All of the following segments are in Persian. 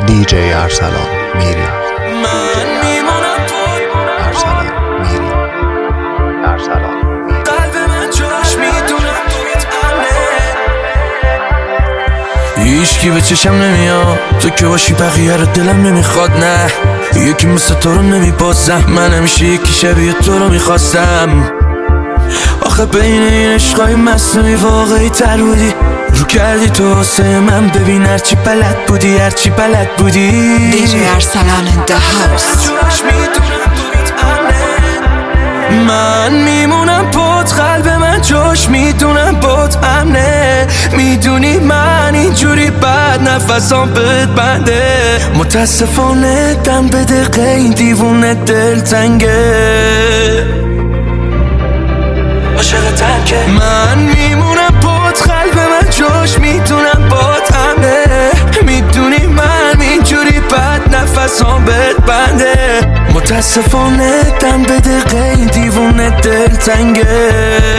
DJ ارسلان میری. من میمونم ارسلان میری. ارسلان میری. قلب من جاش میدونم توت امنه. هیچکی به چشم نمیاد تو که باشی بقیه رو دلم نمیخواد. نه یکی مثل تو رو نمیبازم. من همیشه یکی شبیه تو رو میخواستم. آخه بین این عشقای مصنوعی واقعی تر بودی. رو کردی تو واسه من. ببین هرچی بلد بودی هرچی بلد بودی. DJ ارسلان in the house. من میمونم پات قلب من جاش میدونم پات امنه. میدونی من اینجوری بد نفسام بهت بنده. متاسفانه دم به دقیقه این دیوونه دل تنگه. عاشقتم که من میمونم پات قلب من جاش میدونم پات امنه. میدونی من اینجوری بد نفسام بهت بنده. متاسفانه دم به دقیقه این دیوونه دل تنگه.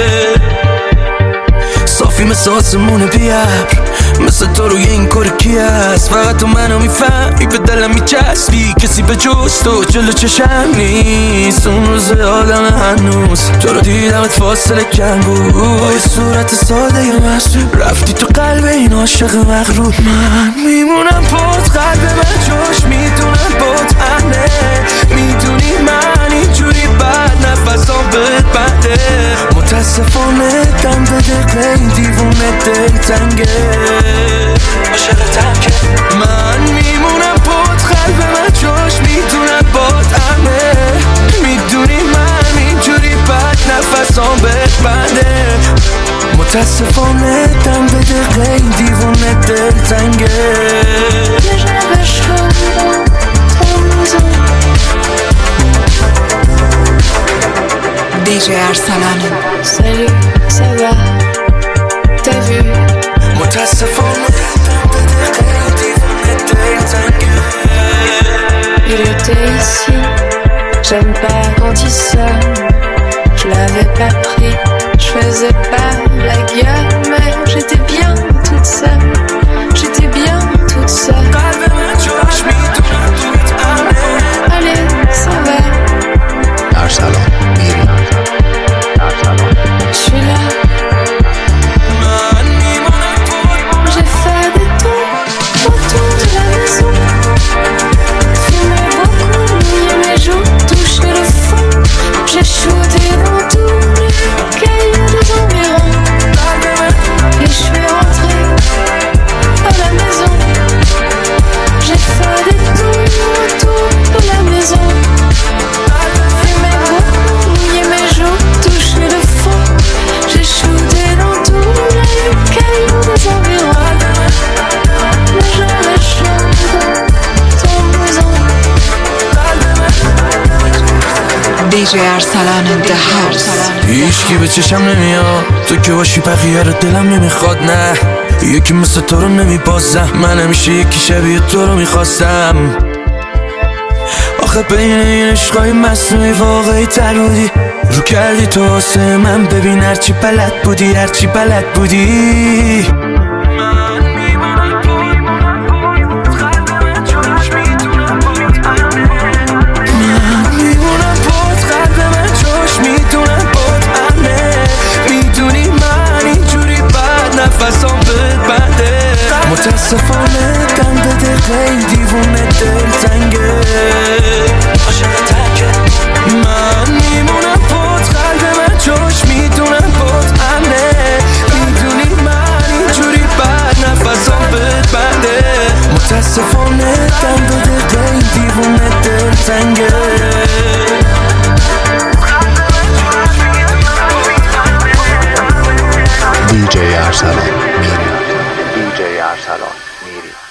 صافی مثل آسمون بیابر. مثل تو روی این کار کی هست؟ فقط تو منو میفهمی به دلم میچسبی. کسی به جز تو جلو چشم نیست. اون روز آدم هنوز تو رو دیدمت فاصله کم بود. با یه صورت ساده ی مصروب رفتی تو قلب این عاشق مغرور. من میمونم پات قلب من جاش میدونم پات امنه. میدونی من اینجوری بد نفسام بهت بنده. متاسفانه دم به دقیقه این دیوونه دل تنگه. عاشقتم که من میمونم پات قلب من جاش میدونم پات امنه. میدونی من اینجوری بد نفسام بهت بنده. متاسفانه دم به دقیقه این دیوونه دل تنگه. DJ Arsalan. Salut, ça va? T'as vu? متاسفانه دم به دقیقه این دیوونه دل تنگه. Il était ici, j'aime pas quand il sonne. Je l'avais pas pris, je faisais pas la gueule. Mais j'étais bien toute seule, j'étais bien toute seule. Allez, ça va. ارسلان میری. Je suis là. J'ai fait des tours autour de la maison. Fumé beaucoup, mouillé mes joues, touché le fond. J'ai shooté dans tous les cailloux des environs. Et je suis rentrée à la maison. J'ai fait des tours autour de la maison. Fumé beaucoup, mouillé mes joues, touché le fond. J'ai shooté dans tous les cailloux des environs. Mais j'avais chaud dans ton maison. DJ Arsalan in the house. هیچکی به چشم نمیاد تو که باشی بقیه رو دلم نمیخواد. نه یکی مثل تو رو نمیبازم. من همیشه یکی شبیه تو رو میخواستم. آخه بین این عشقای مصنوعی واقعی تر بودی. رو کردی تو واسه من. ببین هرچی بلد بودی هرچی بلد بودی.